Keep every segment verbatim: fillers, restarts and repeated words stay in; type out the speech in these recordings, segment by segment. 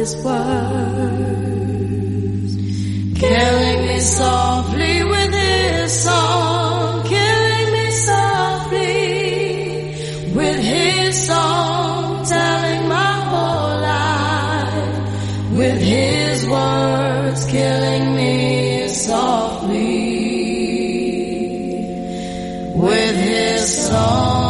his words, killing me softly with his song, killing me softly with his song, telling my whole life with his words, killing me softly with his song.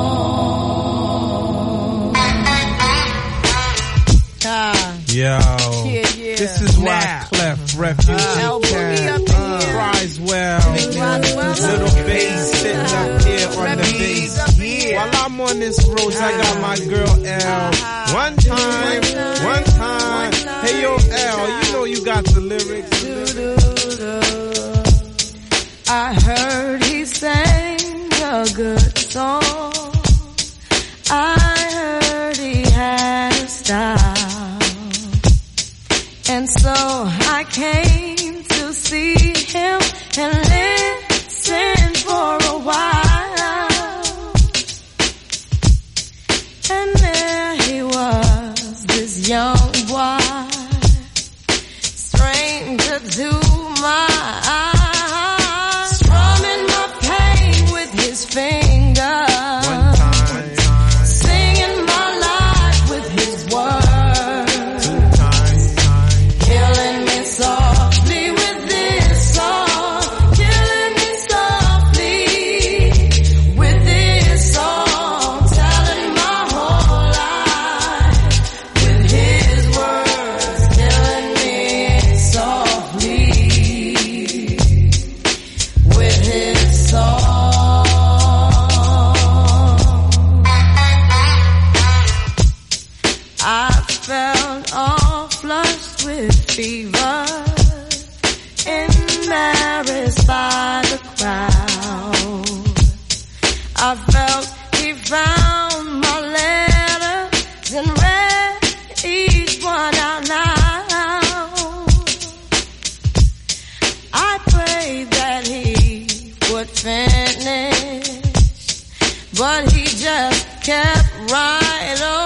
Yo, yeah, yeah. This is why Clef, Refugee uh, Camp, uh, Criswell, Little Bass sitting up here on the bass. Yeah. While I'm on this road, I got my girl L. One time, one time. Hey yo L, you know you got the lyrics. I heard he sang a good song. I heard he had a style. And so I came to see him and listen for a while. And there he was, this young boy, stranger to my eyes, strumming my pain with his fingers. Fever, embarrassed by the crowd. I felt he found my letters and read each one out loud. I prayed that he would finish, but he just kept right on.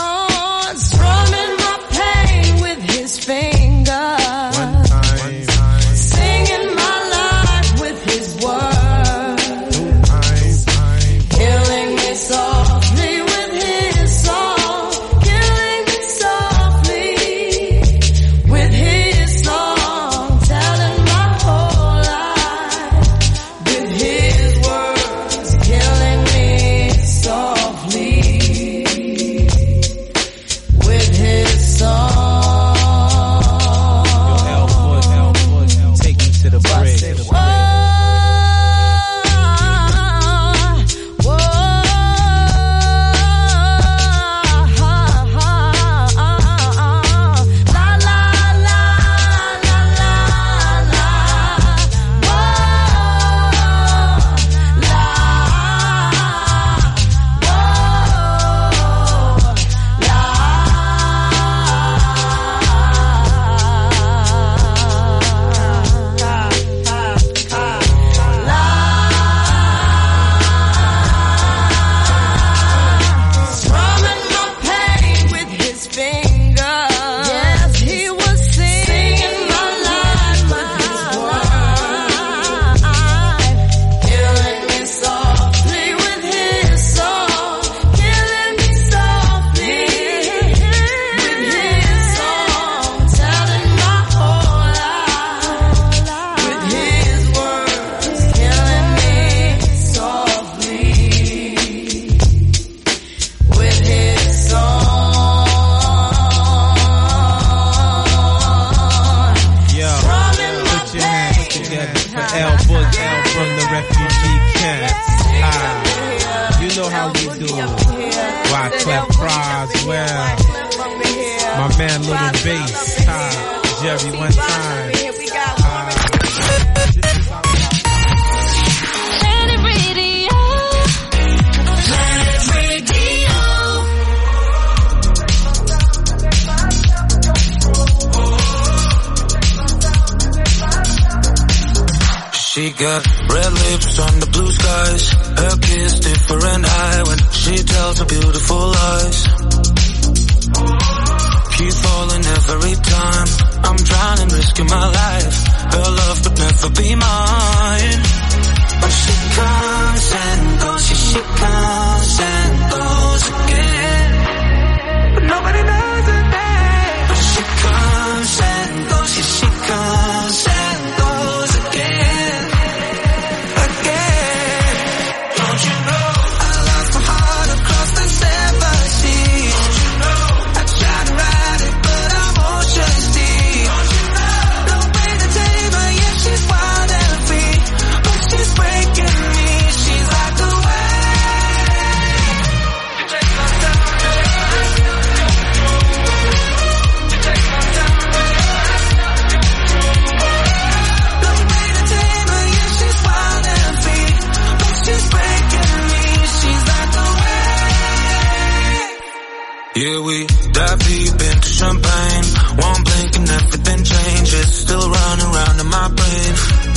She got red lips on the blue skies. Her kiss different eye when she tells her beautiful lies. Keep falling, never mine and risking my life. Her love could never be mine. But she comes and goes, she, she comes and goes again. But nobody knows her name. But she comes and goes, she, she comes and goes again. Again. Don't you know I lost my heart across the seven seas? Don't you know I tried to ride it but I'm ocean's deep? Don't you know no way to tame her, yeah she's wild and free, but she's breaking me, she's like the wave. You take my time, you take my time, you take my time, no way to tame her, yeah she's wild and free, but she's breaking me, she's like the wave. Yeah, we dive deep into champagne, one blink and everything changes, still running round in my brain.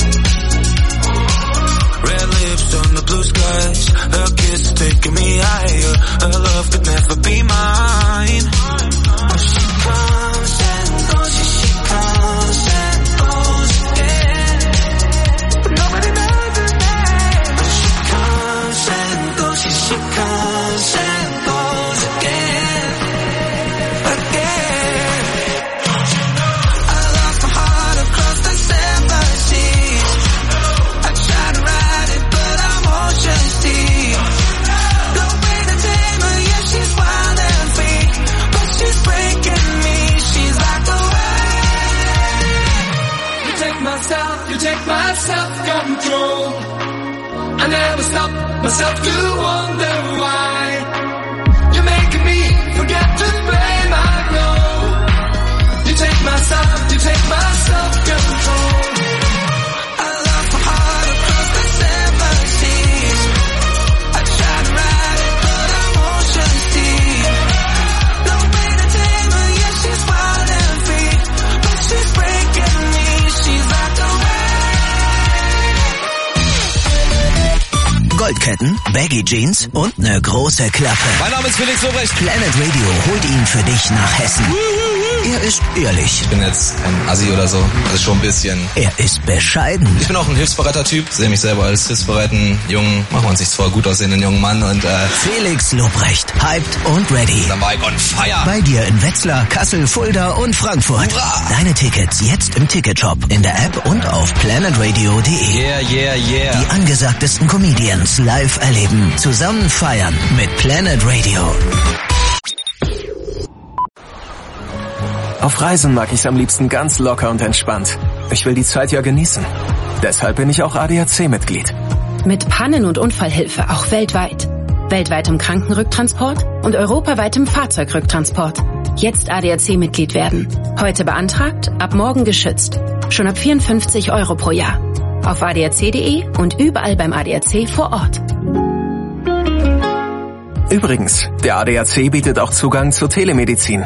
Red lips on the blue skies, her kiss taking me higher, her love could never be mine. But she comes and goes, she, she comes and goes again. But nobody knows her name. But she comes and goes, she, she comes and goes again. Again. Don't you know I lost my heart across the seven seas? I tried to ride it but I'm ocean's deep. No way to tame her, yeah she's wild and free, but she's breaking me, she's like the wave. You take my self, you take my self-control. I never stop myself to wonder why. You're making me forget to blame, I know. You take my self, you take my self-control. I lost my heart across the seven seas. I tried to ride it but I'm ocean's deep. No way to tame her, yeah she's wild and free, but she's breaking me, she's like the wave. Goldketten, Baggy Jeans und eine große Klappe. Mein Name ist Felix Lobrecht. Planet Radio holt ihn für dich nach Hessen. Er ist ehrlich. Ich bin jetzt kein Assi oder so, das ist schon ein bisschen. Er ist bescheiden. Ich bin auch ein hilfsbereiter Typ, sehe mich selber als hilfsbereiten jungen, machen wir uns nichts vor, gut aussehenden jungen Mann und äh... Felix Lobrecht, hyped und ready. Dann war ich on fire. Bei dir in Wetzlar, Kassel, Fulda und Frankfurt. Hurra! Deine Tickets jetzt im Ticketshop, in der App und auf planetradio punkt de. Yeah, yeah, yeah. Die angesagtesten Comedians live erleben, zusammen feiern mit Planet Radio. Auf Reisen mag ich es am liebsten ganz locker und entspannt. Ich will die Zeit ja genießen. Deshalb bin ich auch A D A C-Mitglied. Mit Pannen- und Unfallhilfe auch weltweit. Weltweitem Krankenrücktransport und europaweitem Fahrzeugrücktransport. Jetzt A D A C-Mitglied werden. Heute beantragt, ab morgen geschützt. Schon ab vierundfünfzig Euro pro Jahr. Auf a d a c punkt de und überall beim A D A C vor Ort. Übrigens, der A D A C bietet auch Zugang zur Telemedizin.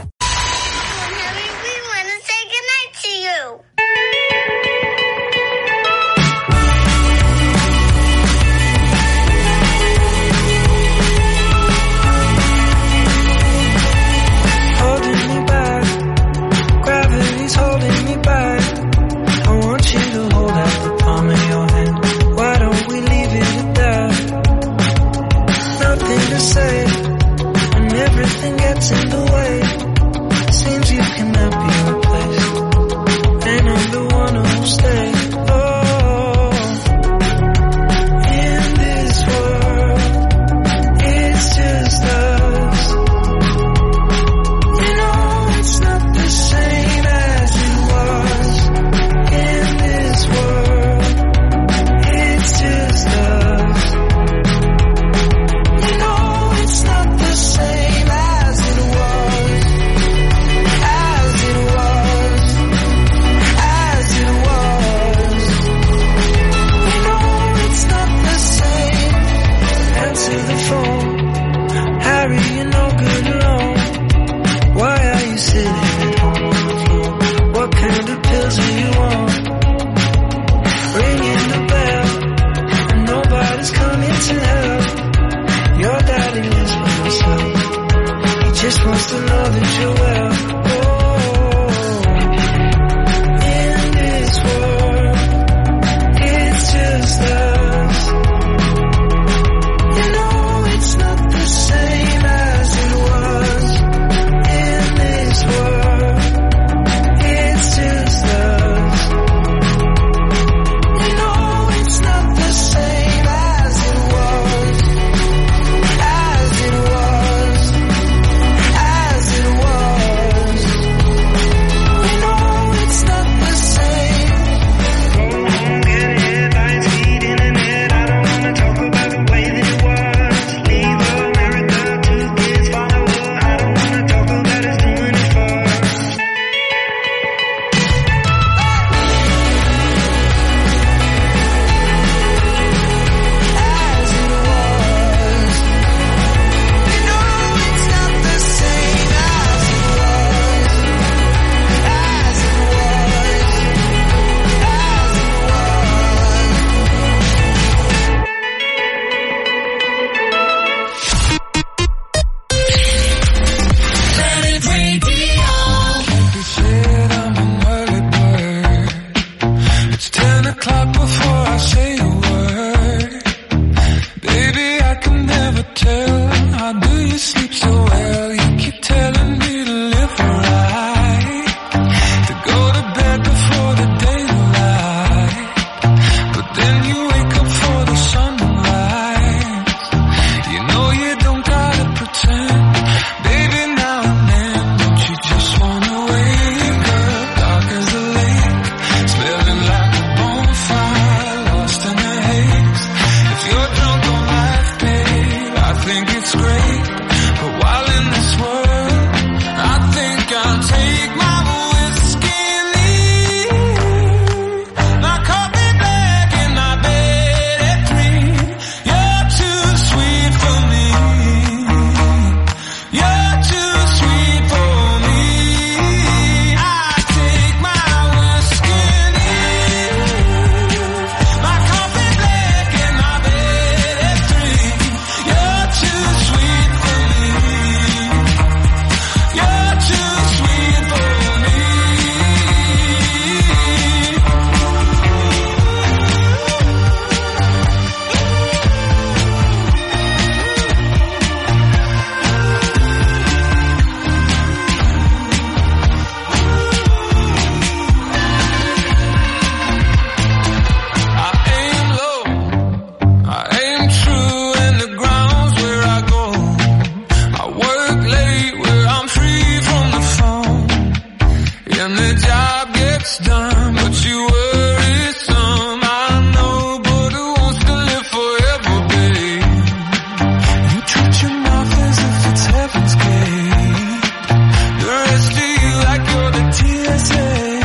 and the job gets done, but you worry some. I know, but who wants to live forever, babe? You treat your mouth as if it's heaven's gate. The rest of you like you're the T S A.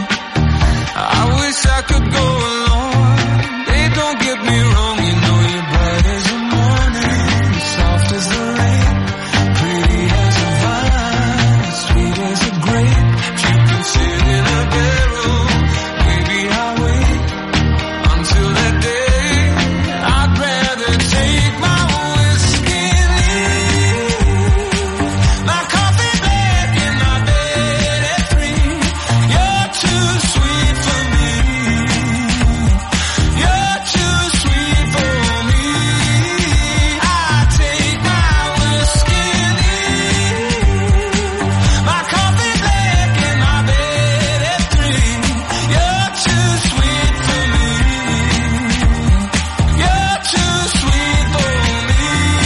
I wish I could go along. Hey, don't get me wrong, you know you're bright as the morning, soft as the rain, pretty as a vine, sweet as a grape. You can sit in a barrel, maybe I'll wait until that day. I'd rather take my whiskey and leave my coffee black in my bed at three. You're too sweet for me. You're too sweet for me. I take my whiskey and leave my coffee black in my bed at three. You're too sweet for me. You're too sweet for me.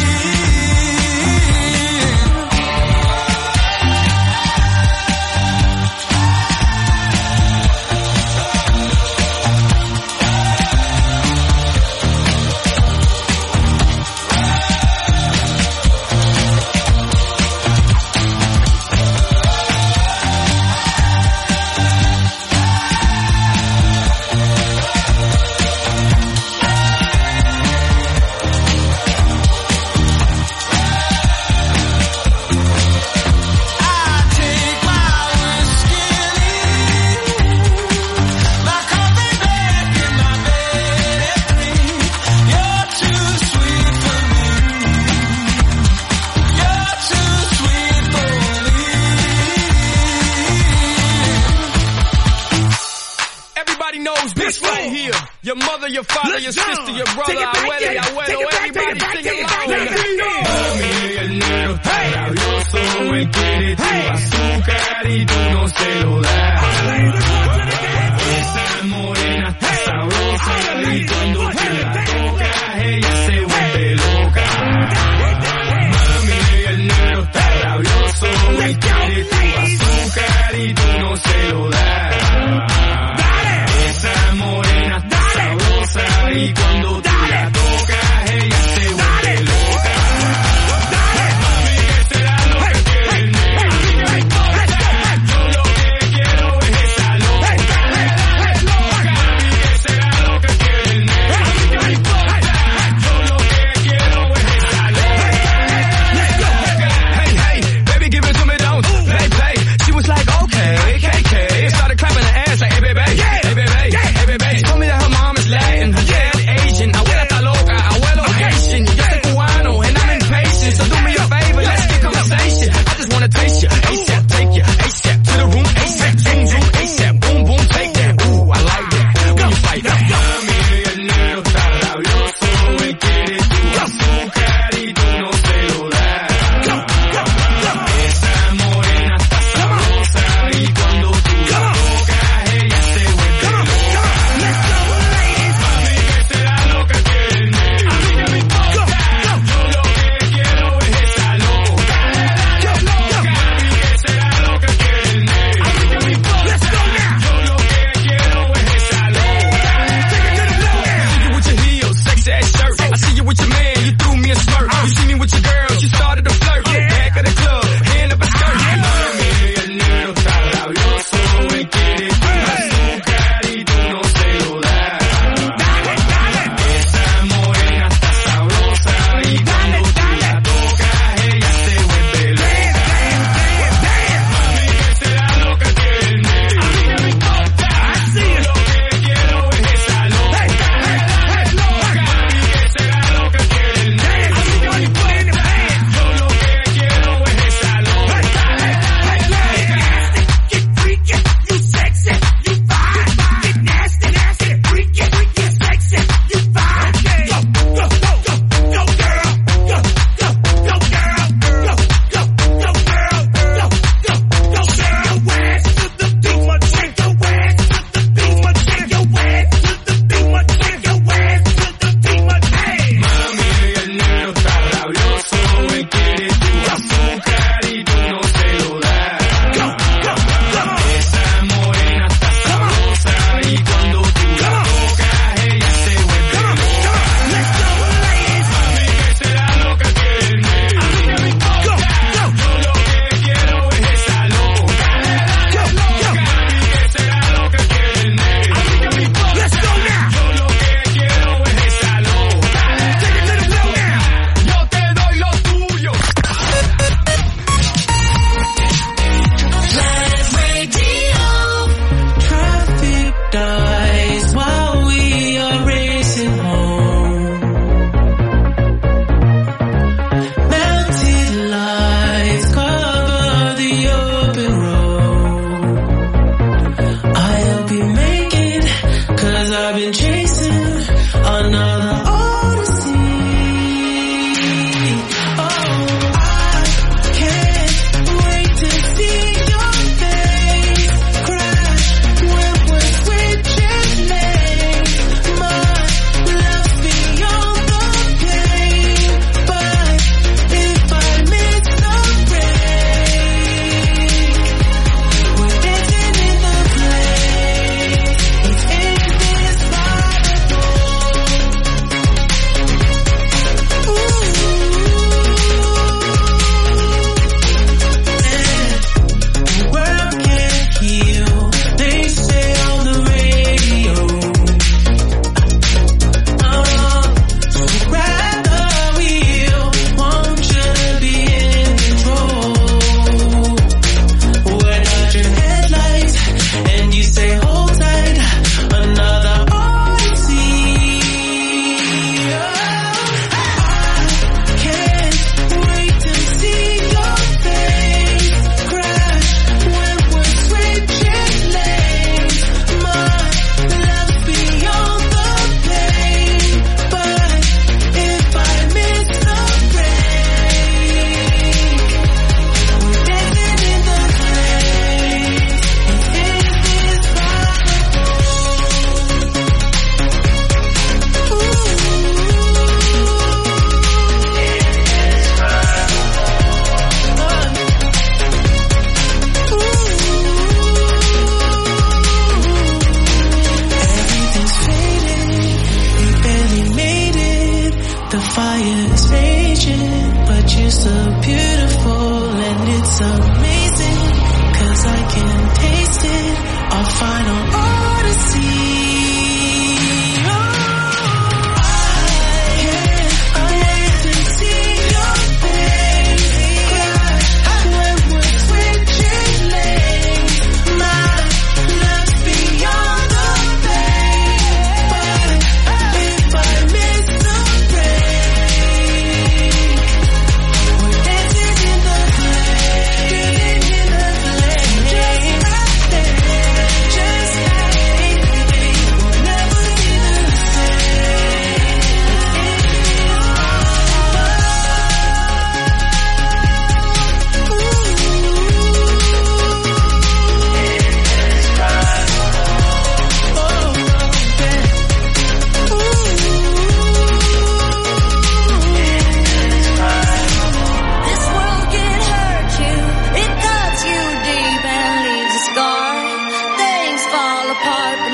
Everybody knows this right here. Your mother, your father, your sister, your brother, abuela, abuelo, everybody sing along. Mami, el negro está rabioso, él quiere tu azúcar y tú no se lo das. Esa morena está sabrosa y cuando tú la tocas ella se vuelve loca. Mami, el negro está rabioso, él quiere tu azúcar y tú no se lo das. Esa morena está sabrosa y cuando tú la tocas ella se vuelve loca. Mami, ¿qué será lo que quiere el negro? Yo lo que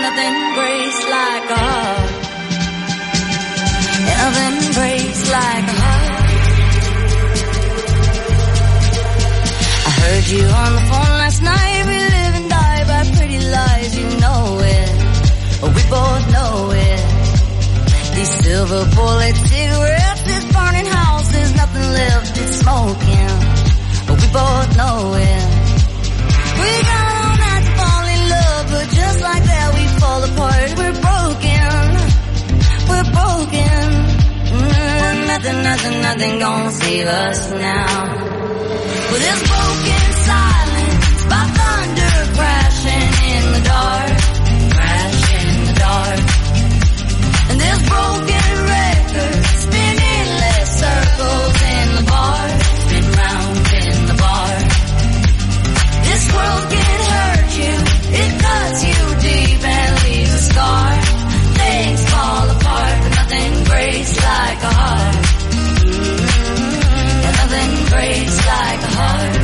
nothing breaks like a heart. Nothing breaks like a heart. I heard you on the phone last night. We live and die by pretty lies. You know it, we both know it. These silver bullet cigarettes, this burning house, there's nothing left, it's smoking. We both know it. We got all night to fall in love, but just like that we fall apart. We're broken, we're broken. Mm, nothing, nothing, nothing gonna save us now. With this broken silence, by thunder crashing in the dark, crashing in the dark. And this broken record spinning less circles in the bar, spin round in the bar. This world can hurt you, it cuts you deep and leaves a scar. Things fall apart, but nothing breaks like a heart. Mm-hmm. And nothing breaks like a heart.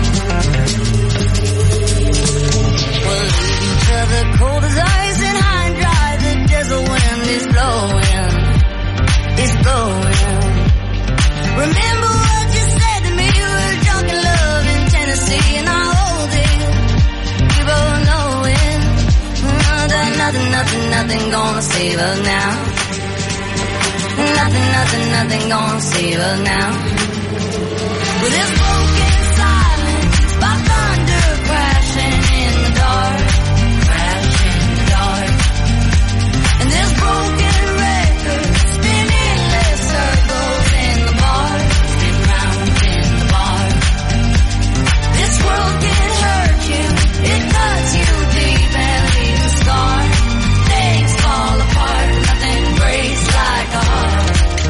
We'll leave each other cold as ice and high and dry. The desert wind is blowing, is blowing. Remember what you said to me, we were drunk in love in Tennessee, and I hold it, we both know it. That nothing, nothing, nothing gonna save us now. Nothing, nothing, nothing gonna save us now. With this broken silence, by thunder crashing in the dark, crashing in the dark. And this broken record spinning less circles in the bar, spin round in the bar. This world can hurt you, it cuts you deep and leaves a scar. Things fall apart, but nothing breaks like a heart.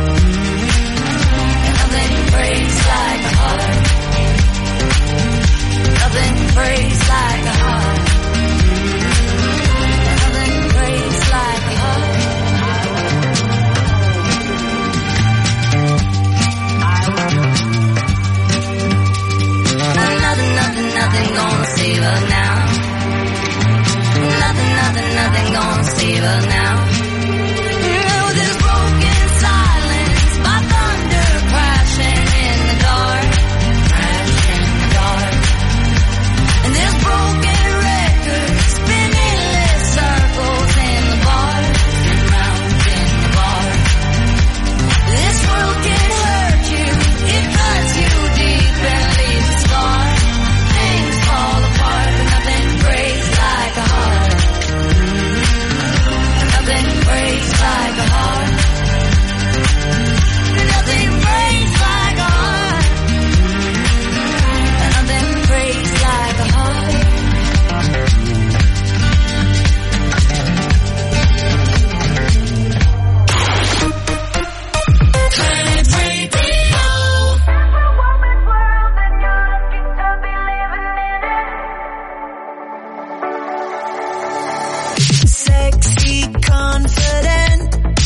And nothing breaks like a heart. Nothing breaks like a heart. And nothing breaks like a heart. Nothing, nothing, nothing gonna save us now. Nothing, nothing, nothing gonna save us now. With this broken silence, by thunder crashing in the dark, crashing in the dark. And this broken record spinning less circles in the bar, spin round in the bar. This world can hurt you, it cuts you deep and leaves a scar. Things fall apart, but nothing breaks like a heart. Nothing breaks like a heart. Nothing breaks like a heart. Nothing breaks like a heart. Planet Radio. Sexy, confident,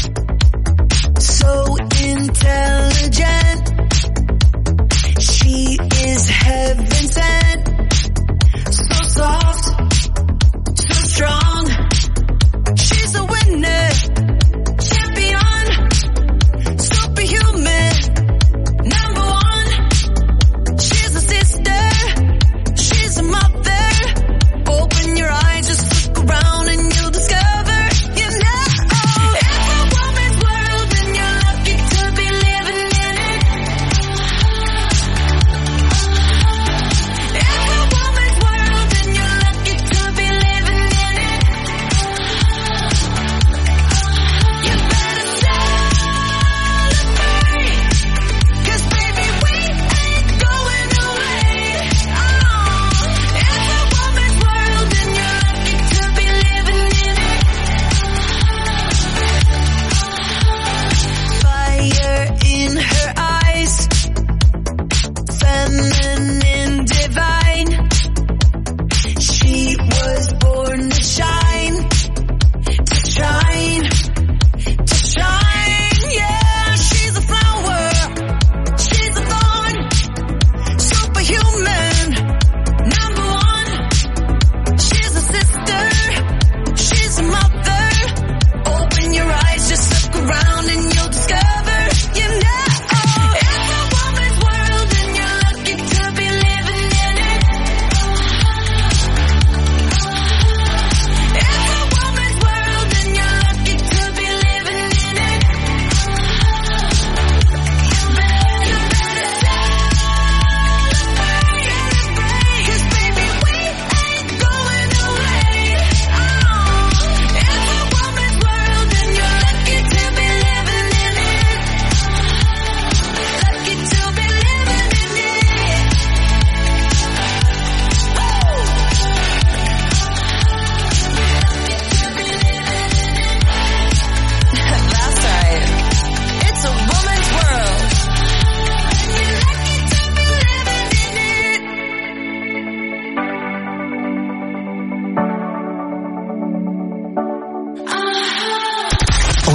so intelligent. She is heaven sent, so soft, so strong. She's a winner, champion, superhuman, number one. She's a sister, she's a mother. Open your eyes, just look around and you'll discover, you know.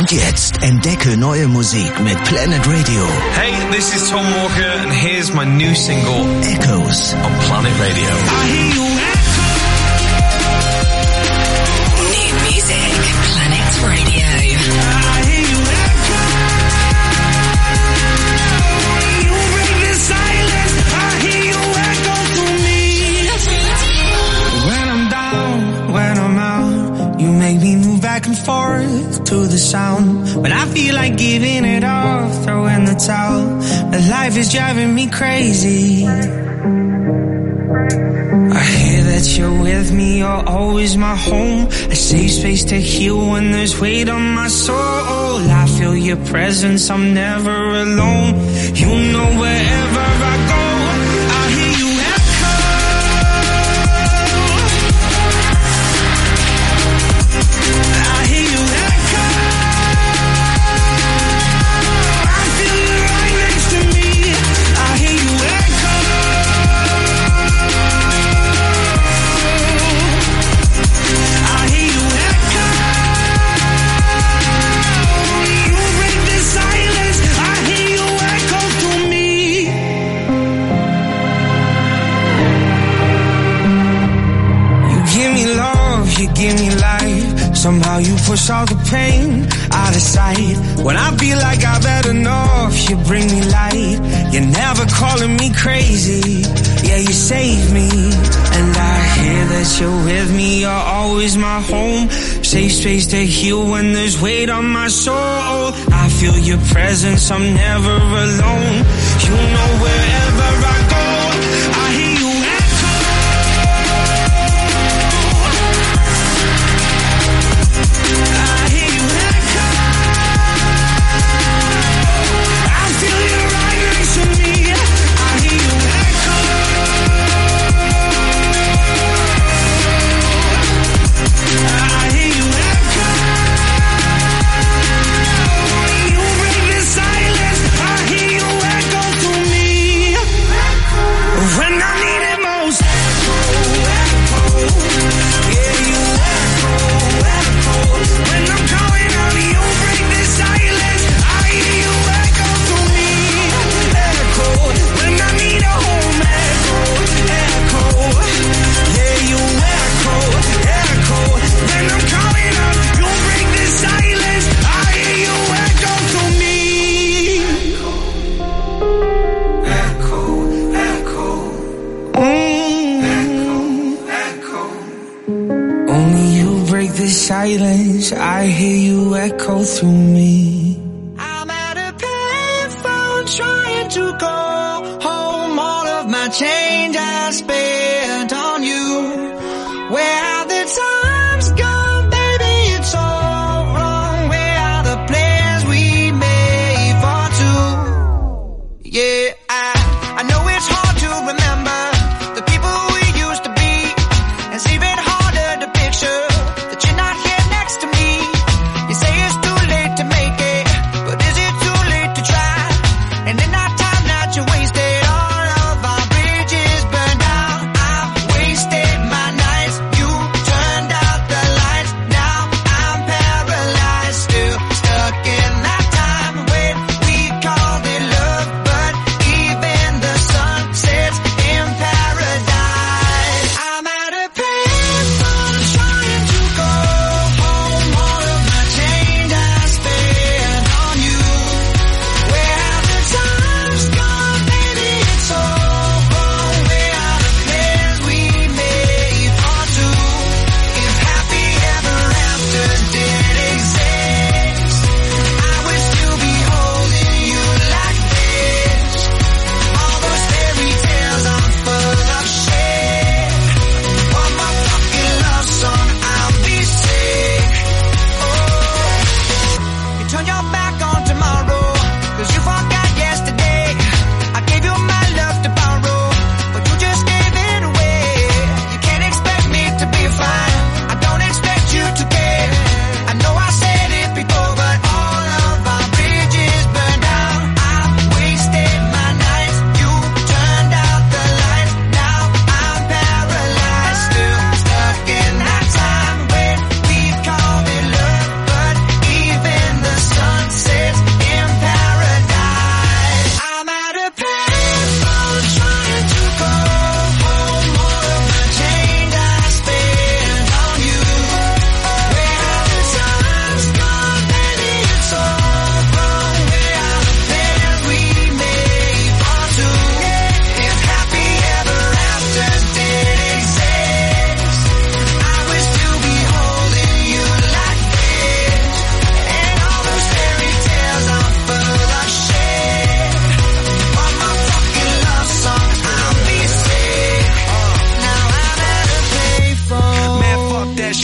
Und jetzt entdecke neue Musik mit Planet Radio. Hey, this is Tom Walker and here's my new single, Echoes, on Planet Radio. I hear you echo. New music, Planet Radio. I hear you echo. You break the silence. I hear you echo to me. When I'm down, when I'm out, you make me move back and forth to the sound. When I feel like giving it up, throw in the towel. But life is driving me crazy. I hear that you're with me, you're always my home. A safe space to heal when there's weight on my soul. I feel your presence, I'm never alone. You know wherever I go, I hear you echo. I hear you echo. I feel you right next to me. I hear you echo. I hear you echo. You break the silence. I hear you echo to me. You give me love, you give me life. Somehow you push all the pain out of sight. When I feel like I've had enough, you bring me light. You're never calling me crazy. Yeah, you save me. And I hear that you're with me, you're always my home. Safe space to heal when there's weight on my soul. I feel your presence, I'm never alone. You know wherever I go, I hear you echo. I hear you echo. I feel you right next to me. I hear you echo. I hear you echo. You break the silence. I hear you echo to me. When I need it most. Echo, echo. Yeah, you echo, echo. When I'm calling out, you break the silence. I hear you echo to me. Echo. When I need a home, echo, echo. Yeah, you echo, echo. When I'm calling out, you break the silence. I hear you echo to me. Echo, echo. Mm. Echo, echo. Only you break the silence. I hear you echo through me. I'm at a payphone trying to go home. All of my change I spent on you. Where have the times gone, baby? It's all wrong. Where are the plans we made for two? Yeah, I, I know it's hard to remember the people we used to be. And it's even harder to picture that you're not here next to me. You say it's too late to make it, but is it too late to try? And in that time that you wasted, all of our bridges burned down.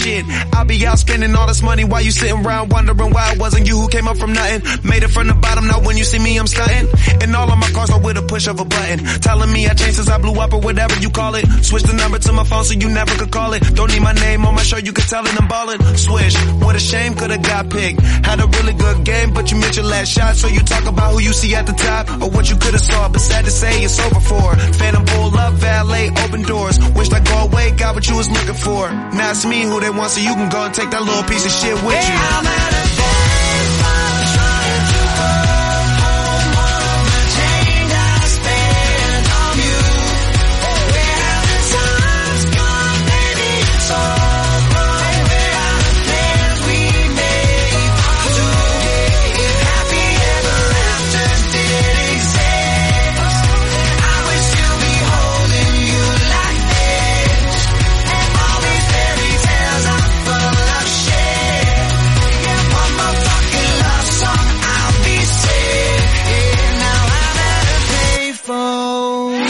shit. I'll be out spending all this money while you sitting around wondering why it wasn't you who came up from nothing. Made it from the bottom, now when you see me I'm stunting. And all of my cars are with a push of a button. Telling me I changed since I blew up or whatever you call it. Switch the number to my phone so you never could call it. Don't need my name on my shirt, you can tell it I'm ballin'. Swish, what a shame, could've got picked. Had a really good game, but you missed your last shot. So you talk about who you see at the top or what you could've saw. But sad to say it's over for. Phantom pull up, valet, open doors. Wished I go away, got what you was looking for. Now it's me who they want, so you can go and take that little piece of shit with you. Yeah, I'm at a payphone trying to call home all the chain I spent on you. Where have the times gone, baby? It's all wrong. Where are the plans we made for two? If happy ever after did exist, I would still be holding you like this. And all these fairy tales are full of shit. Yeah, one more fucking love song, I'll be sick. Yeah, now I'm at a payphone.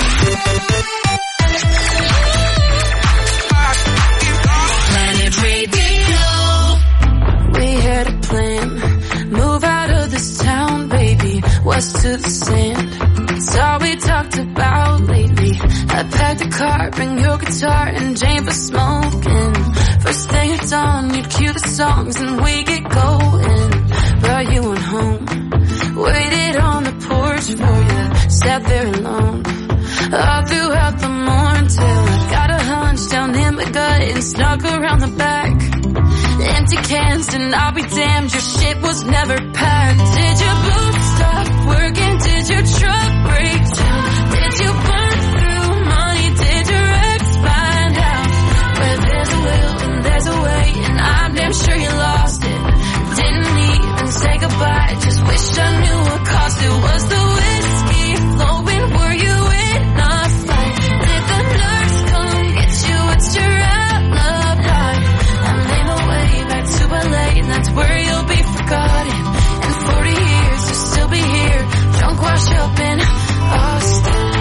Planet Radio. We had a plan, move out of this town, baby, west to the sand. It's all we talked about lately. I packed a car, bring your guitar and Jane for smoking. First thing at dawn, you'd cue the songs and we get going. Brought you on home, waited on the porch for you, sat there alone all throughout the morning till I got a hunch down in my gut and snuck around the back. Empty cans and I'll be damned, your shit was never packed. Did your boots stop working? Did your truck break down? Did you burn through money? Did your ex find out? Where there's a will and there's a way, and I'm damn sure you lost it. Didn't even say goodbye, just wished I knew what caused it. Was the whiskey flowing? Were you in a fight? Did the nurse come get you? What's your alibi? I made my way back to L A, and that's where you'll be forgotten. In forty years you'll still be here, drunk, washed up in Austin.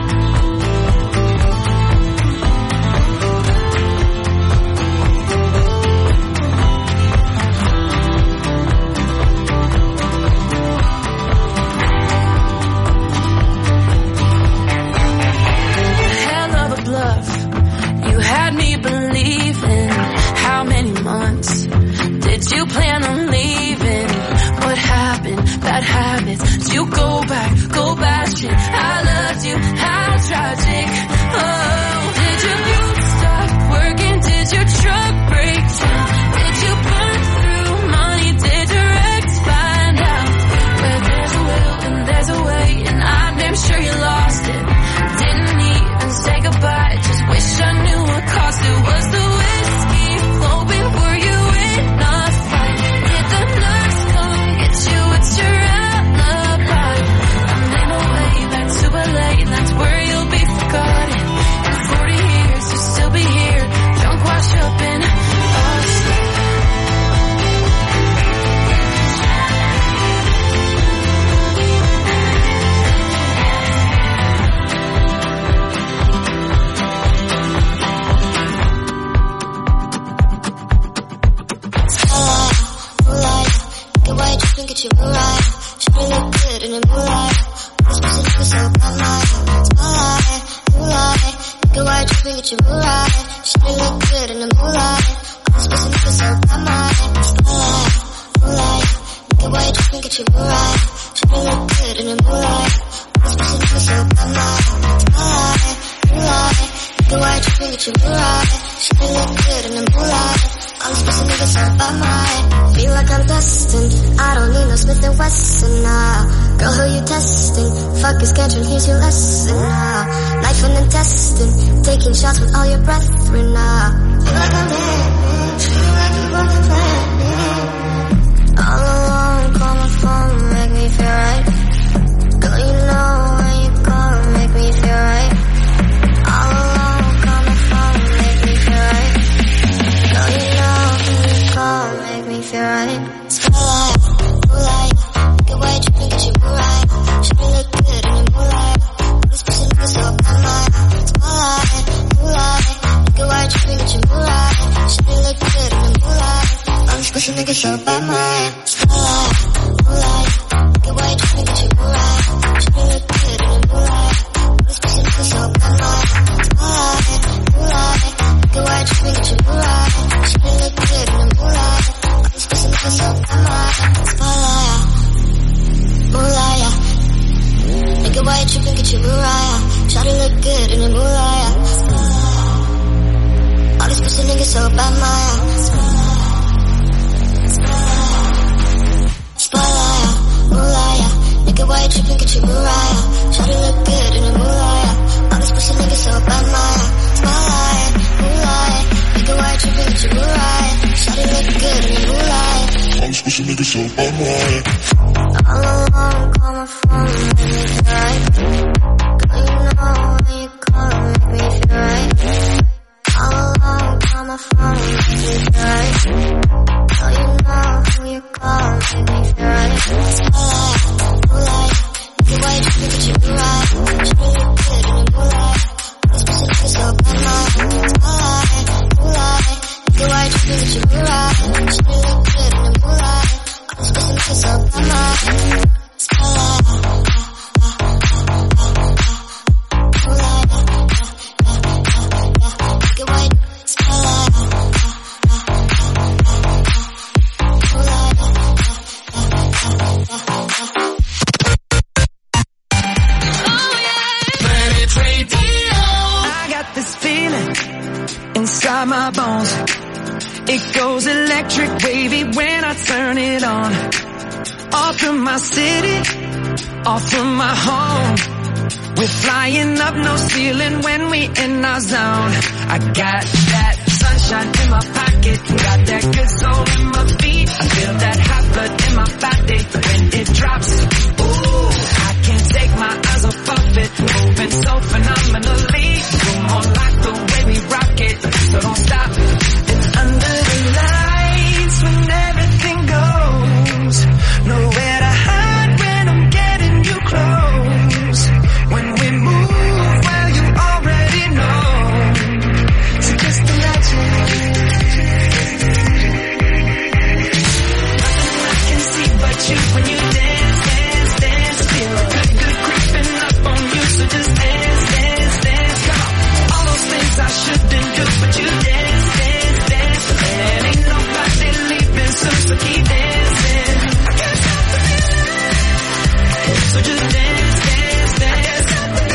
Hell of a bluff, you had me believing. How many months did you plan on leaving? What happened? Bad habits. Did you go back, go bashing? I loved you, how tragic. Oh, did your boots stop working? Did your truck break down? Did you burn through money? Did your ex find out? Where there's a will and there's a way, and I'm damn sure you lost it. Didn't even say goodbye, just wish I knew what caused it. Was the whiskey flowing? Were you in a fight? Did the nurse come get you? What's your alibi? I made my way back to L A, and that's where you'll be forgotten. In forty years you'll still be here, drunk, washed up in Austin. White, you can get your moonlight. Should've look good in the moonlight. This pussy nigga so bad, like spotlight, moonlight. Get white, you can get your moonlight. Should've look good in the moonlight. This pussy nigga so bad, like spotlight, moonlight. Get white, you can get your moonlight. Should've look good in the moonlight. This pussy nigga so bad, like spotlight, moonlight. Get white, you can get your moonlight. Should've look good in the moonlight. All these pussy niggas so bad, my feel like I'm destined. I don't need no Smith and Wesson now. Girl, who you testing? Fuck is schedule, here's your lesson now. Life and intestine, taking shots with all your brethren now. Feel like I'm living, feel like you want to plan. All alone, call my phone, make me feel right. Girl, you know when you call, make me feel right. All alone, call my phone, make me feel right. Girl, you know when you call, make me feel right. Spotlight, moonlight, get white, you can get your mood right. Should be look good in the moonlight. This pussy nigga so bad, like spotlight, moonlight, get white, you can get your mood right. nigga so bad, my spotlight, moonlight. Get why you tryna get your mood right. Tryna look good in the moonlight. This pussy nigga so bad, my spotlight, moonlight. Get why you tryna get your mood right. Tryna look good in the moonlight. This pussy nigga so bad, my spotlight, moonlight. Nigga, why you trippin', get your mood right. Tryna look good in the moonlight. All these pussy niggas so bad, my spotlight, moonlight. Nigga, why you trippin', get your mood right. Tryna look good in the moonlight. All these pussy niggas so bad, my spotlight, moonlight. Nigga, why you trippin', get your mood right. Tryna look good in the moonlight. All these pussy niggas so bad, my all alone, call my phone, make me feel right. Girl, you know when you call, make me feel right. All alone, call my phone, make me feel right. Girl, you know who you call, make me feel right. Spotlight, moonlight. Nigga, why you trippin', get your mood right. Tryna look good in the moonlight. This pussy nigga so bad, my spotlight, moonlight. Nigga, why you trippin', get your mood right. Tryna look good in the moonlight. This pussy nigga so bad, my spotlight, moonlight. Nigga, why you spotlight, I got this feeling inside my bones. It goes electric wavy when I turn it on. Off from my city, off from my home. We're flying up, no ceiling when we in our zone. I got that sunshine in my pocket, got that good soul in my feet. I feel that hot blood in my body when it drops. Ooh, I can't take my eyes off of it, moving so phenomenally. Come on, like the way we rock it, so don't stop. Under the lights when everything goes, nowhere to hide when I'm getting you close. When we move, well you already know. So just imagine. Nothing I can see but you when you dance, dance, dance. Feel good, good creeping up on you, so just dance, dance, dance. Come on, all those things I shouldn't do, but you dance, dance, dance. And ain't nobody leaving soon, so keep dancing. I can't stop the feeling. So just dance, dance, dance.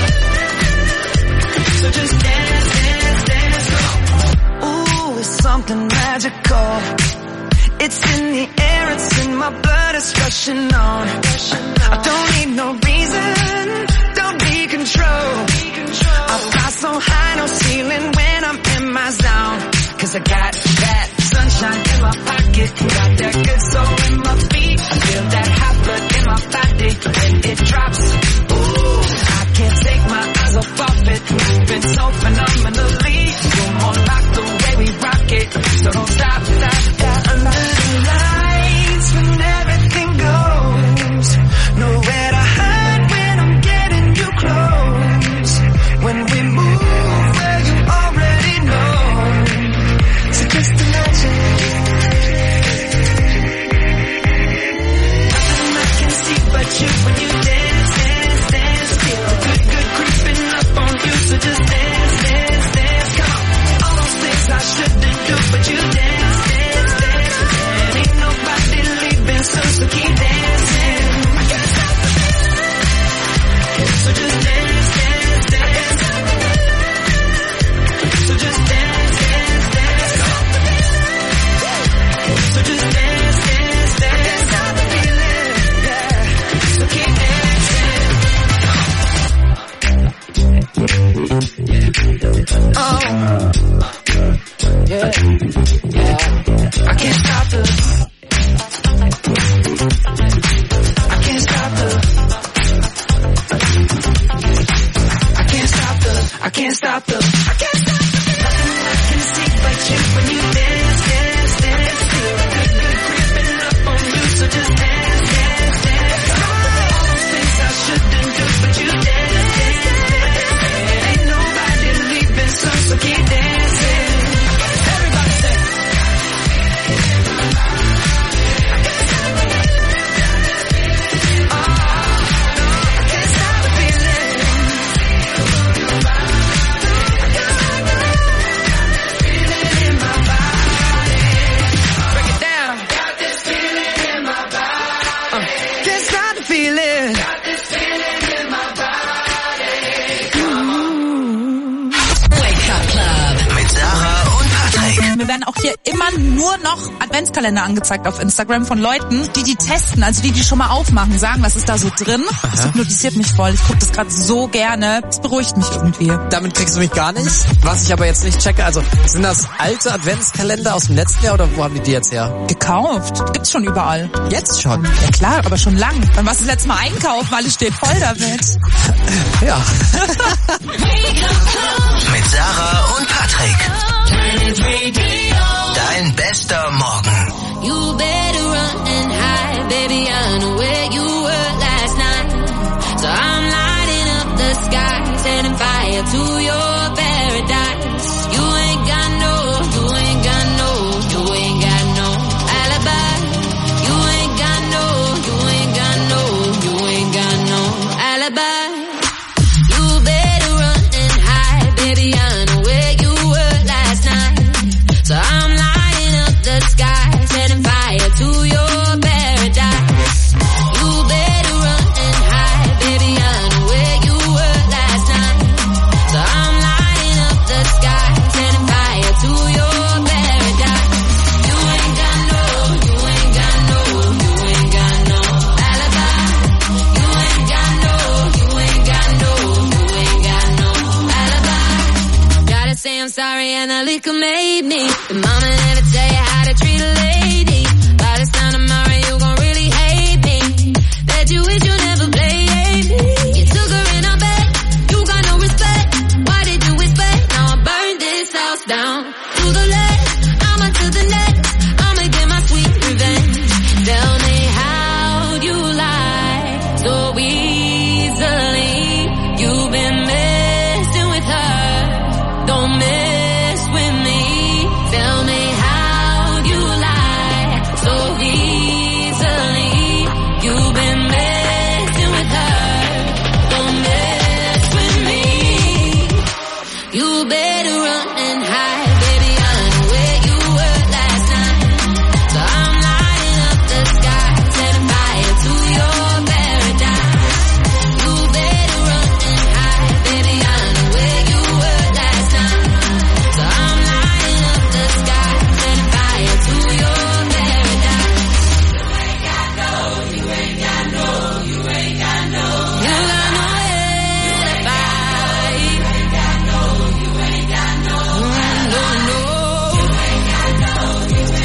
So just dance, dance, dance. Ooh, it's something magical. It's in the air, it's in my blood, it's rushing on. I don't need no reason, don't need control. I fly so high, no ceiling when I'm in my zone. Cause I got that sunshine in my pocket, got that good soul in my feet. I feel that hot blood in my body when it drops. Ooh, I can't take my eyes off of it, moving so phenomenally. You're more like the way we rock it, so don't stop, stop, stop. Under the lights when everything goes, nowhere to hide when I'm getting you close. When we move, well you already know. So just imagine. Nothing I can see but you when you dance, dance, dance. Feel good, good creeping up on you, so just dance, dance, dance. Come on, all those things I shouldn't do, but you dance, dance, dance. And ain't nobody leaving soon, so keep dancing. I can't stop the feeling. So just dance, dance, dance. So just dance, dance, dance. So just dance, dance, dance. I can't stop the feeling, yeah. So keep dancing. Oh, yeah, yeah. I can't stop the. I can't stop the. I can't stop the. I can't stop the. I can't stop the. Nothing I can see but you when you dance, dance, dance. Feel good, good creeping up on you, so just dance, dance, dance. All those things I shouldn't do, but you dance, dance, dance. And ain't nobody leaving soon, so keep dancing. Everybody say. werden auch hier immer nur noch Adventskalender angezeigt auf Instagram von Leuten, die die testen, also die die schon mal aufmachen, sagen, was ist da so drin. Aha. Das hypnotisiert mich voll. Ich gucke das gerade so gerne. Das beruhigt mich irgendwie. Damit kriegst du mich gar nicht. Was ich aber jetzt nicht checke, also sind das alte Adventskalender aus dem letzten Jahr oder wo haben die die jetzt her? Gekauft. Gibt's schon überall. Jetzt schon? Ja klar, aber schon lang. Wann warst du das letzte Mal einkaufen? Alles steht voll damit. Ja. Mit Sarah und Patrick. Dein bester Morgen. You better run and hide, baby, I know where you were last night. So I'm lighting up the sky, setting fire to your paradise. You ain't got no, you ain't got no, you ain't got no alibi. You ain't got no, you ain't got no, you ain't got no alibi. You better run and hide, baby, I know where you were last night. So I'm lighting up the sky, setting fire to your paradise. You better run and hide, baby, I know where you were last night. So I'm lighting up the sky, setting fire to your paradise. You ain't got no, you ain't got no, you ain't got no alibi. You ain't got no, you ain't got no, you ain't got no alibi. Gotta say I'm sorry and the liquor made me. The mama never tell you how to treat a lady. By this time tomorrow you gon' really hate me. Bet you wish you never played me. You took her in her bed, you got no respect. Why did you expect? Now I burn this house down to the left. I'ma to the next. I'ma get my sweet revenge. Tell me how you lie so easily. You've been messing with her. Don't mess with me. Tell me how you lie so easily. You've been messing with her. Don't mess with me. You better run and hide, baby, I know where you were last night. So I'm lighting up the sky, setting fire to your paradise. You better run and hide, baby, I know where you were last night. So I'm lighting up the sky, setting fire to your paradise. You ain't got no, you ain't got no, you ain't got no. You got no alibi. You ain't got no, you ain't got no. No, no. You ain't got no, you ain't got no.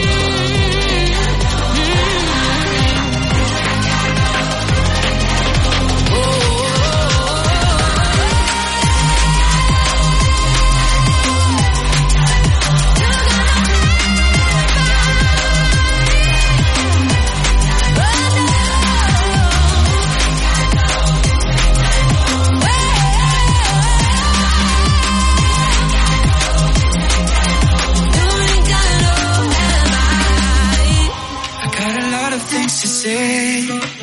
I got a lot of things to say.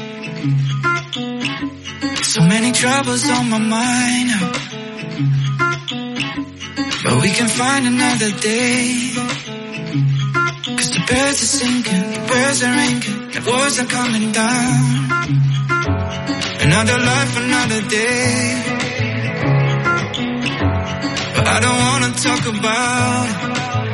So many troubles on my mind. But we can find another day. Cause the birds are singing, the birds are ringing, the wars are coming down. Another life, another day. But I don't wanna talk about it.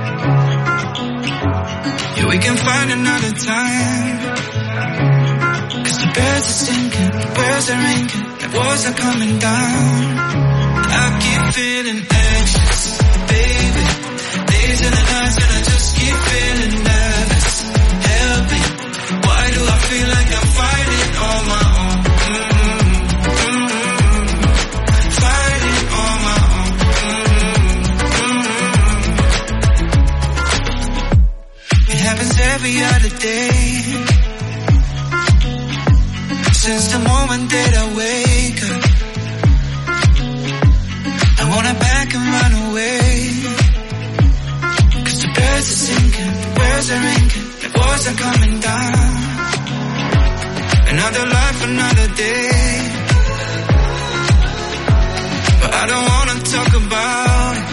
Yeah, we can find another time. Cause the birds are singing, the birds are ringing, the wars are coming down. I keep feeling anxious, baby. Days and the nights and I just keep feeling nervous. Help me, why do I feel like I'm fighting on my own? Mm-hmm. Mm-hmm. Fighting on my own. Mm-hmm. It happens every other day. Since the moment that I wake up, I wanna back and run away. Cause the birds are singing, the birds are ringing, the wars are coming down. Another life, another day. But I don't wanna talk about it.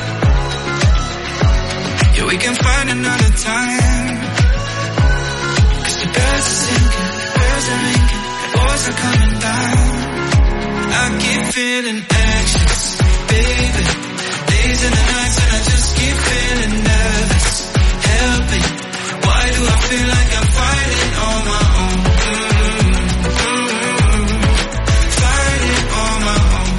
Yeah, we can find another time. Cause the birds are singing, the birds are ringing, the wars are coming down. I keep feeling anxious, baby. Days and the nights and I just keep feeling nervous. Help me, why do I feel like I'm fighting on my own? Mm-hmm. Fighting on my own.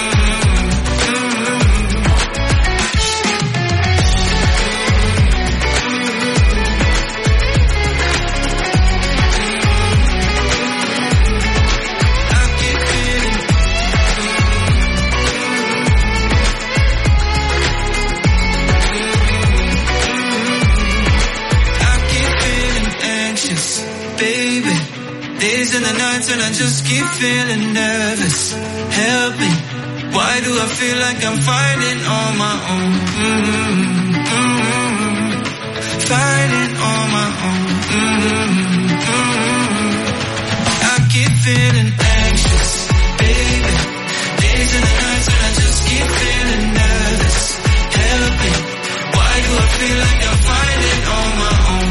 Days and the nights and I just keep feeling nervous. Help me, why do I feel like I'm fighting on my own? Mm-hmm. Fighting on my own. Mm-hmm. I keep feeling anxious, baby. Days and the nights and I just keep feeling nervous. Help me, why do I feel like I'm fighting on my own?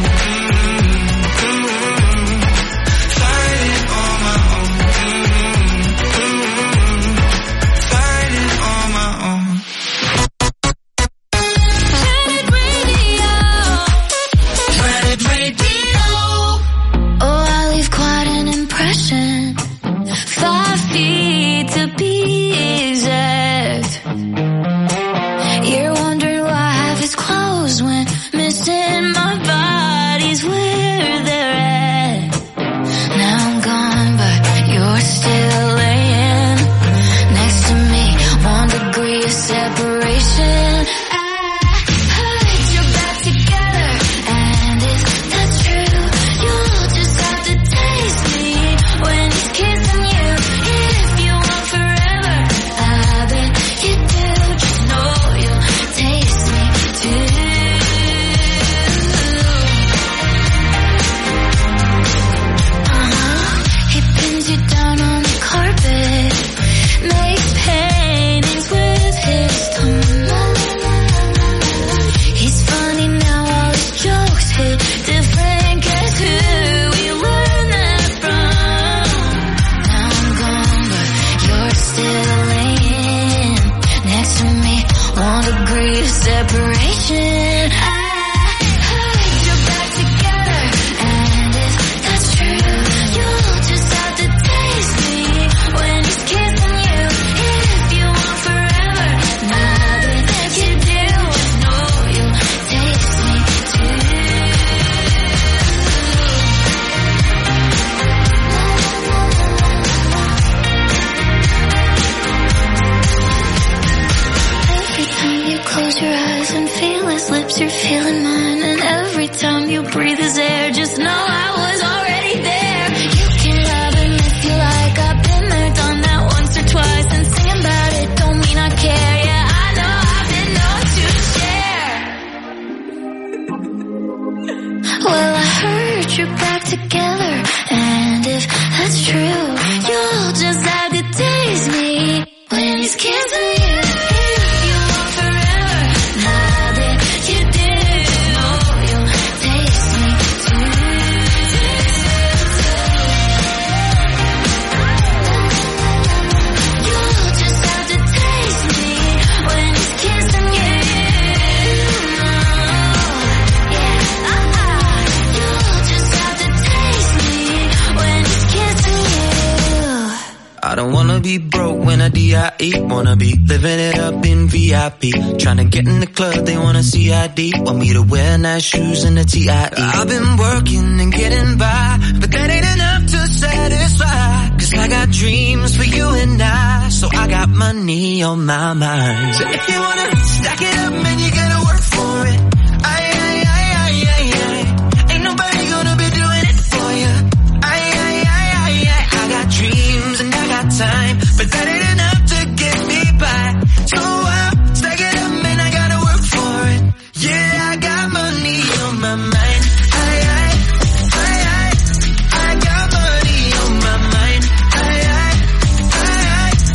Five feet to be exact. You're wondering why I have his clothes when missing my body's where they're at. Now I'm gone, but you're still laying next to me. One degree of separation. I put your back together, and if that's true, you'll just have to taste me when he's kissing you. If you want forever, I bet you do. Just know you'll taste me too. Uh-huh. He pins you down on the carpet, makes paintings with his tongue. He's funny now, all his jokes hit different. Guess who we learned that from? Now I'm gone, but you're still laying next to me. One degree of separation. I put your back together, and if that's true, you'll just have to taste me when he's kissing you. If you want forever, I bet you do. Just know you'll taste me too. Every time you close your eyes and feel his lips, you're feeling mine. And every time you breathe his air, just know I was already there. You can love him if you like. I've been there, done that once or twice. And singing about it don't mean I care. Yeah, I know I've been known to share. Well, I heard you're back together, and if that's true, you'll just have to taste me when he's kissing you. If you want forever, I bet you do. Know you'll taste me too. You'll just have to taste me when he's kissing you. Yeah, uh-uh. You'll just have to taste me when he's kissing you. I don't wanna be broke when I D I E. Wanna be living it up in V I P. Tryna get in the club, they wanna C I D. Want me to wear nice shoes and a T I E. I've been working and getting by, but that ain't enough to satisfy. Cause I got dreams for you and I, so I got money on my mind. So if you wanna stack it up, man, you gotta work for it. Aye, aye, aye, aye, aye, aye. Ain't nobody gonna be doing it for you. Aye, aye, aye, aye, aye. I got dreams and I got time, but that ain't enough to get me by. So I'll stack it up, man, I gotta work for it. Yeah, I got money on my mind. Aye, aye, aye, aye. I got money on my mind. Aye, aye, aye,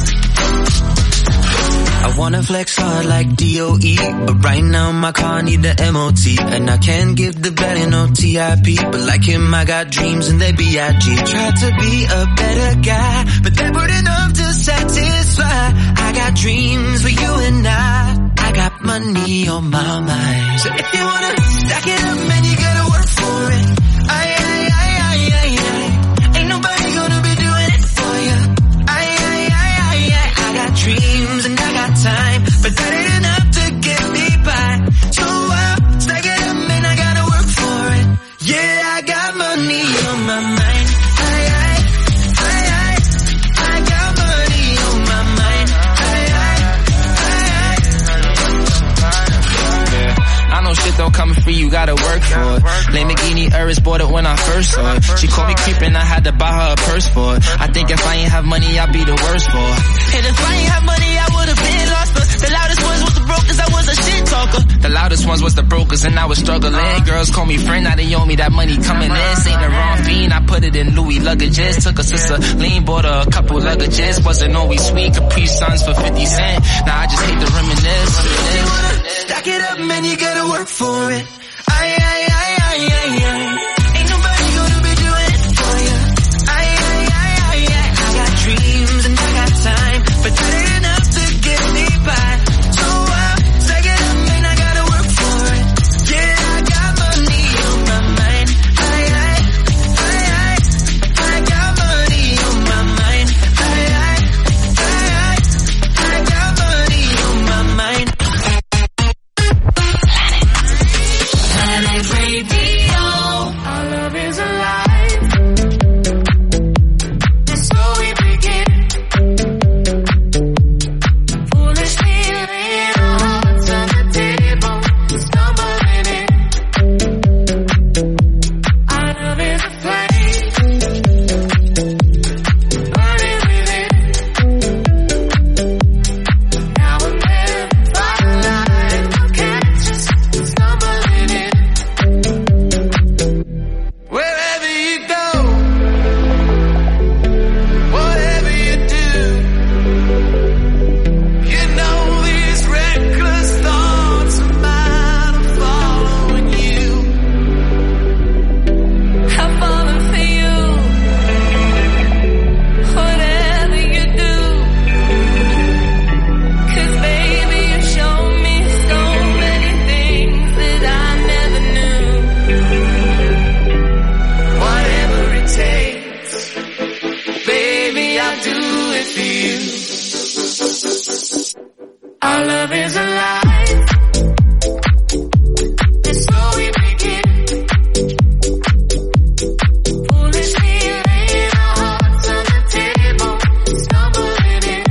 aye. I wanna flex hard like D O E, but right now my car need the M O T. And I can't give the belly no T I P, but like him I got dreams and they B I G. Tried to be a better guy, but they weren't enough to satisfy. I got dreams for you and I. I got money on my mind. So if you wanna stack it up, man, you gotta work for it. Aye, aye, aye, aye, aye, aye. Ain't nobody gonna be doing it for you. Aye, aye, aye, aye, aye. I got dreams and I got time, but that ain't enough to get me by. So uh, stack it up, man, I gotta work for it. Yeah, I got money on my mind. Aye, aye, aye, aye. I got money on my mind. Aye, aye, aye, aye. Yeah, I know shit don't come free, you gotta work for it. Lamborghini Urus bought it when I first saw it. She called me creepin', I had to buy her a purse for it. I think if I ain't have money, I'd be the worst for it. And if I ain't have money, I would've been lost. But the loudest ones was the brokers, I was a shit talker. The loudest ones was the brokers, and I was struggling. Girls call me friend, now they owe me that money coming in. Saint Laurent fiend, I put it in Louis luggages. Took a sister lean, bought her a couple luggages. Wasn't always sweet, Capri Suns for fifty cent. Now I just hate to reminisce. Stack it up, man, you gotta work for it. Aye, aye, aye, aye, aye, aye. Ain't nobody gonna be doing it for you. Aye, aye, aye, aye, aye. I got dreams and I got time, but that ain't enough to get me by. So uh, stack it up, man, I gotta work for it. Yeah, I got money on my mind. Aye, aye, aye, aye. I got money on my mind. Aye, aye, aye, aye. I got money on my mind. Planet Radio. Our love is alive. And so we begin. Foolishly laying our hearts on the table, stumbling in. Our love is a flame, burning within. Now and then, firelight will catch us, stumbling in. Wherever you go, whatever you do, you know these reckless thoughts of mine are following you. I'm falling for you, whatever you do. 'Cause baby, you show me so many things that I never knew. Whatever it takes, baby, I'll do it for you. Our love is alive, and so we begin. Foolishly laying our hearts on the table, stumbling in.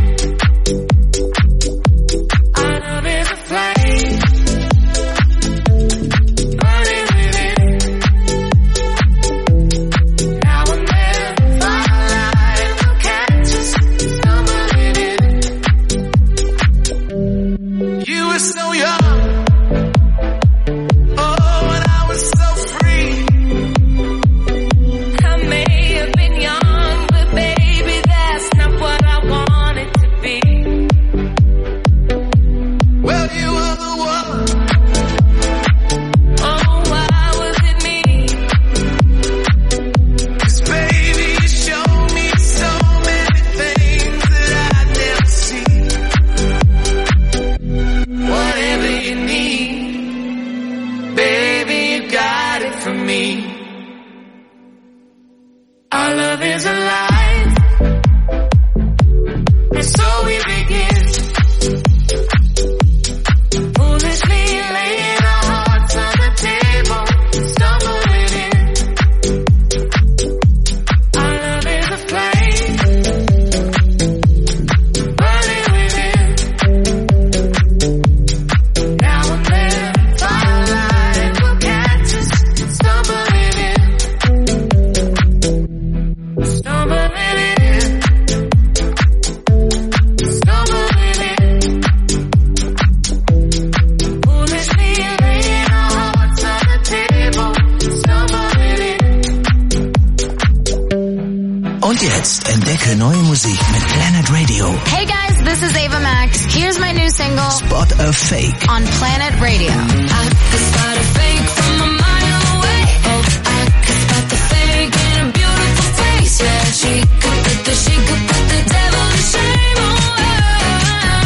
Our love is a flame, burning within. Now and then, firelight will catch us, stumbling in. You were so young, oh, and I was so free. I may have been young, but baby, that's not what I wanted to be. Well, you were the one. Oh, why was it me? 'Cause baby, you showed me so many things that I'd never seen. Whatever you need, baby, you got it from me. Our love is alive, and so we begin. Foolishly laying our hearts on the table, stumbling in. Our love is a flame, burning within. Now and then, firelight will catch us, stumbling in. Stumbling in. Stumbling in. Foolishly laying our hearts on the table, stumbling in. Und jetzt entdecke neue Musik mit Planet Radio. Hey guys, this is Ava Max. Here's my new single, Spot a Fake. on Planet Radio. I could start a fake.